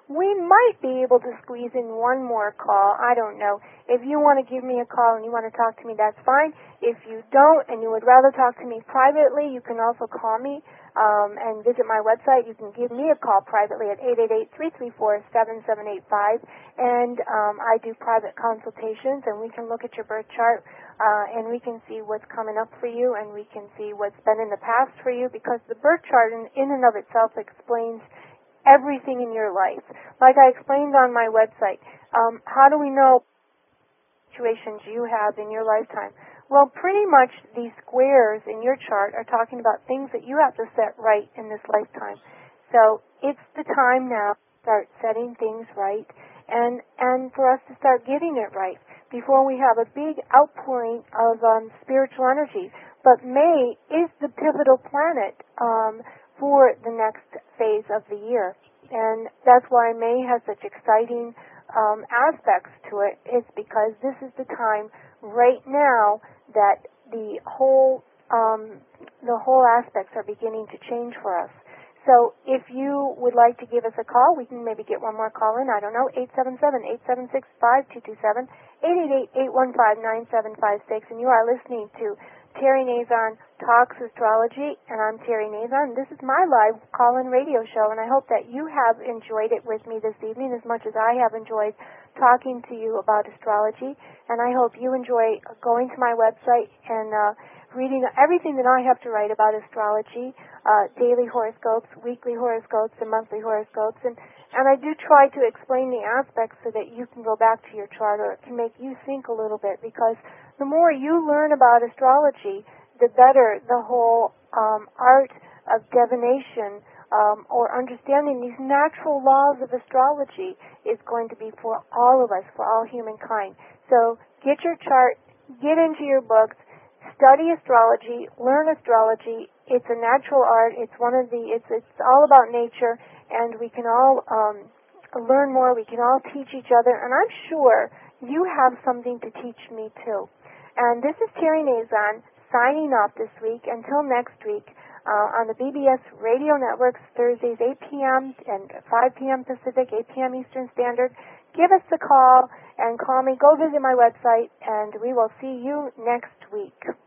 We might be able to squeeze in one more call. I don't know. If you want to give me a call and you want to talk to me, that's fine. If you don't and you would rather talk to me privately, you can also call me um, and visit my website. You can give me a call privately at eight eight eight, three three four, seven seven eight five. And um, I do private consultations, and we can look at your birth chart, uh, and we can see what's coming up for you, and we can see what's been in the past for you, because the birth chart in, in and of itself explains everything in your life. Like I explained on my website, um, how do we know situations you have in your lifetime? Well, pretty much these squares in your chart are talking about things that you have to set right in this lifetime. So it's the time now to start setting things right and, and for us to start getting it right before we have a big outpouring of um, spiritual energy. But May is the pivotal planet um, for the next phase of the year. And that's why May has such exciting um, aspects to it. It's because this is the time right now that the whole um, the whole aspects are beginning to change for us. So if you would like to give us a call, we can maybe get one more call in. I don't know, eight seven seven, eight seven six, five two two seven, eight eight eight, eight one five, nine seven five six. And you are listening to Terry Nazon Talks Astrology, and I'm Terry Nazon. This is my live call-in radio show, and I hope that you have enjoyed it with me this evening as much as I have enjoyed talking to you about astrology. And I hope you enjoy going to my website and uh, reading everything that I have to write about astrology, uh, daily horoscopes, weekly horoscopes, and monthly horoscopes. And, and I do try to explain the aspects so that you can go back to your chart, or it can make you think a little bit, because the more you learn about astrology, the better the whole um, art of divination um, or understanding these natural laws of astrology is going to be for all of us, for all humankind. So get your chart, get into your books, study astrology, learn astrology. It's a natural art. It's one of the. It's it's all about nature, and we can all um, learn more. We can all teach each other, and I'm sure you have something to teach me too. And this is Terry Nazon signing off this week. Until next week uh, on the B B S Radio Networks, Thursdays eight p.m. and five p.m. Pacific, eight p.m. Eastern Standard. Give us a call and call me. Go visit my website, and we will see you next week.